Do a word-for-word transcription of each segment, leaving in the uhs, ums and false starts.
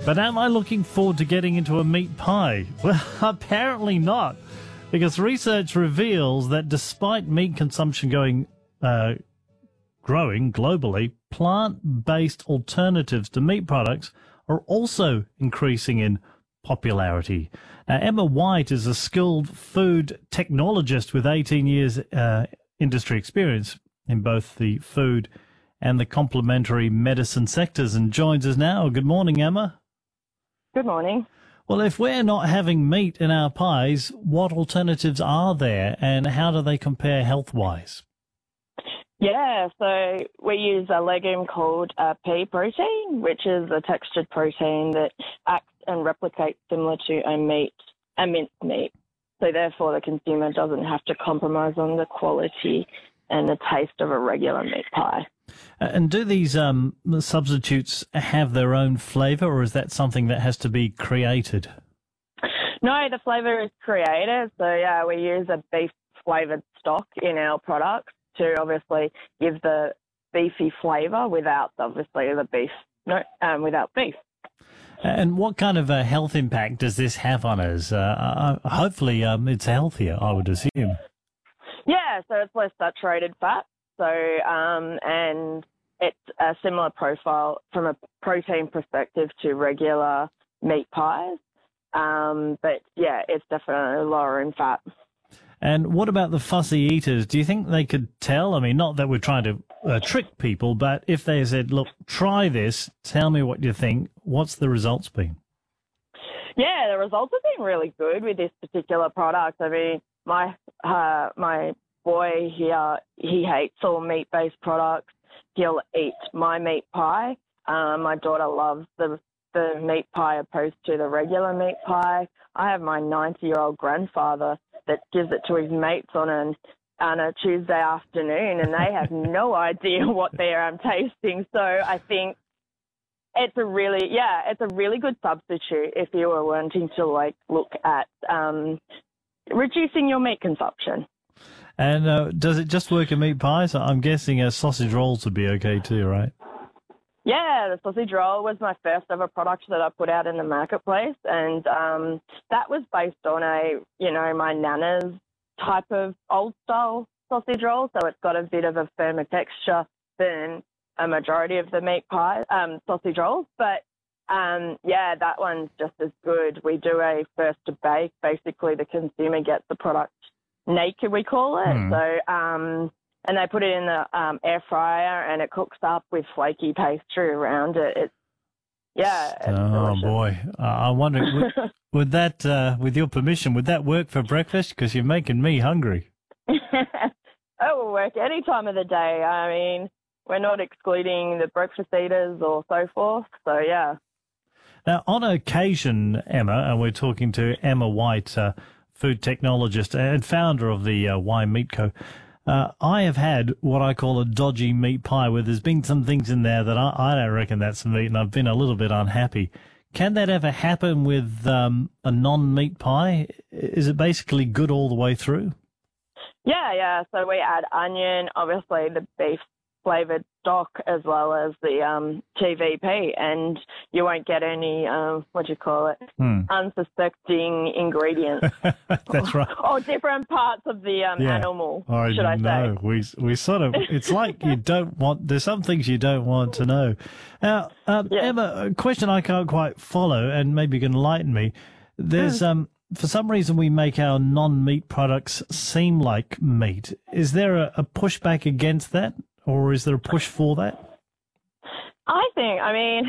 But am I looking forward to getting into a meat pie? Well, apparently not, because research reveals that despite meat consumption going uh, growing globally, plant-based alternatives to meat products are also increasing in popularity. Now, Emma White is a skilled food technologist with eighteen years uh, industry experience in both the food and the complementary medicine sectors, and joins us now. Good morning, Emma. Good morning. Well, if we're not having meat in our pies, what alternatives are there, and how do they compare health-wise? Yeah, so we use a legume called uh, pea protein, which is a textured protein that acts and replicates similar to a meat, a minced meat. So therefore, the consumer doesn't have to compromise on the quality and the taste of a regular meat pie. And do these um, substitutes have their own flavour, or is that something that has to be created? No, the flavour is created. So, yeah, we use a beef-flavoured stock in our products to obviously give the beefy flavour without, obviously, the beef, no, um, without beef. And what kind of a health impact does this have on us? Uh, uh, hopefully um, it's healthier, I would assume. Yeah, so it's less saturated fat. So, um, and it's a similar profile from a protein perspective to regular meat pies. Um, but, yeah, it's definitely lower in fat. And what about the fussy eaters? Do you think they could tell? I mean, not that we're trying to uh, trick people, but if they said, look, try this, tell me what you think, what's the results been? Yeah, the results have been really good with this particular product. I mean, my uh, my boy here, he hates all meat-based products. He'll eat my meat pie. Um, my daughter loves the the meat pie opposed to the regular meat pie. I have my ninety-year-old grandfather that gives it to his mates on an on a Tuesday afternoon, and they have no idea what they're um, tasting. So I think it's a really, yeah, it's a really good substitute if you were wanting to like look at um, reducing your meat consumption. And uh, does it just work in meat pies? I'm guessing uh, sausage rolls would be okay too, right? Yeah, the sausage roll was my first ever product that I put out in the marketplace, and um, that was based on a, you know, my nana's type of old-style sausage roll, so it's got a bit of a firmer texture than a majority of the meat pie um, sausage rolls. But, um, yeah, that one's just as good. We do a first to bake. Basically, the consumer gets the product naked, we call it. Hmm. So, um and they put it in the um, air fryer, and it cooks up with flaky pastry around it. It's, yeah. It's oh, delicious. boy. Uh, I'm wondering, would, would that, uh, with your permission, would that work for breakfast? Because you're making me hungry. It will work any time of the day. I mean, we're not excluding the breakfast eaters or so forth. So, yeah. Now, on occasion, Emma, and we're talking to Emma White, uh, food technologist and founder of the uh, Why Meat Co., Uh, I have had what I call a dodgy meat pie, where there's been some things in there that I, I don't reckon that's meat, and I've been a little bit unhappy. Can that ever happen with um, a non-meat pie? Is it basically good all the way through? Yeah, yeah. So we add onion, obviously the beef flavoured stock, as well as the um, T V P, and you won't get any, um, what do you call it, hmm. unsuspecting ingredients. That's right. Or different parts of the um, yeah. animal, I should I know. say. We, we sort of, it's like you don't want, there's some things you don't want to know. Now, um, yeah. Emma, a question I can't quite follow, and maybe you can enlighten me. There's, um, for some reason, we make our non-meat products seem like meat. Is there a, a pushback against that? Or is there a push for that? I think, I mean,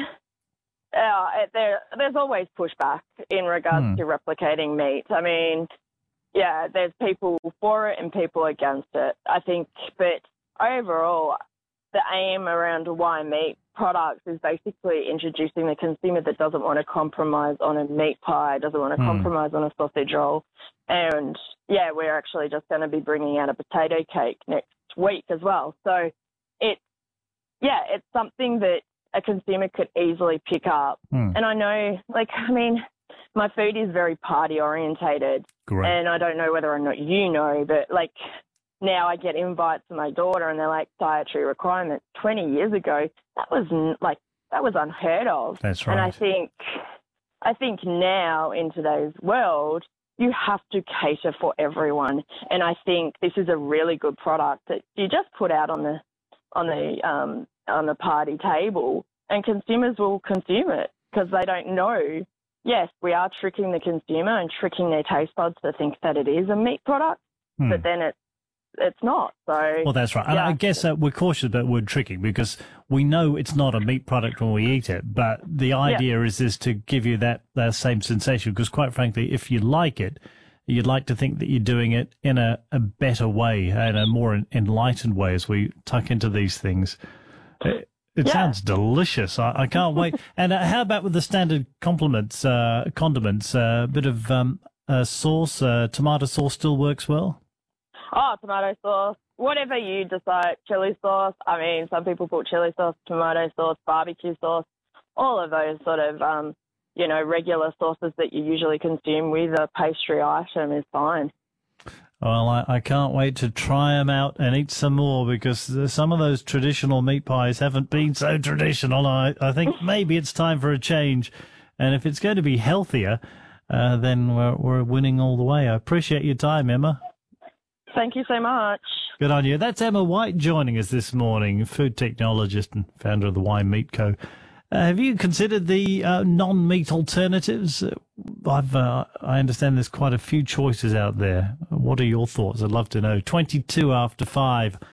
uh, there, there's always pushback in regards hmm. to replicating meat. I mean, yeah, there's people for it and people against it, I think. But overall, the aim around Why Meat products is basically introducing the consumer that doesn't want to compromise on a meat pie, doesn't want to hmm. compromise on a sausage roll. And, yeah, we're actually just going to be bringing out a potato cake next week as well. So, It's, yeah, it's something that a consumer could easily pick up. Mm. And I know, like, I mean, my food is very party orientated. Great. And I don't know whether or not you know, but, like, now I get invites to my daughter and they're like dietary requirements. twenty years ago, that was, like, that was unheard of. That's right. And I think, I think now in today's world, you have to cater for everyone. And I think this is a really good product that you just put out on the on the um, on the party table, and consumers will consume it because they don't know. Yes, we are tricking the consumer and tricking their taste buds to think that it is a meat product, hmm. but then it's it's not. So well, that's right. Yeah. I guess uh, we're cautious about the word tricking because we know it's not a meat product when we eat it, but the idea yeah. is is to give you that, that same sensation because, quite frankly, if you like it, you'd like to think that you're doing it in a, a better way, in a more enlightened way as we tuck into these things. It, it yeah. sounds delicious. I, I can't wait. And uh, how about with the standard compliments, uh, condiments? A uh, bit of um, uh, sauce, uh, tomato sauce still works well? Oh, tomato sauce, whatever you decide. Chili sauce. I mean, some people put chili sauce, tomato sauce, barbecue sauce, all of those sort of, um, you know, regular sauces that you usually consume with a pastry item is fine. Well, I, I can't wait to try them out and eat some more because some of those traditional meat pies haven't been so traditional. I, I think maybe it's time for a change. And if it's going to be healthier, uh, then we're, we're winning all the way. I appreciate your time, Emma. Thank you so much. Good on you. That's Emma White joining us this morning, food technologist and founder of the Why Meat Co. Uh, have you considered the uh, non-meat alternatives? I've, uh, I understand there's quite a few choices out there. What are your thoughts? I'd love to know. twenty-two after five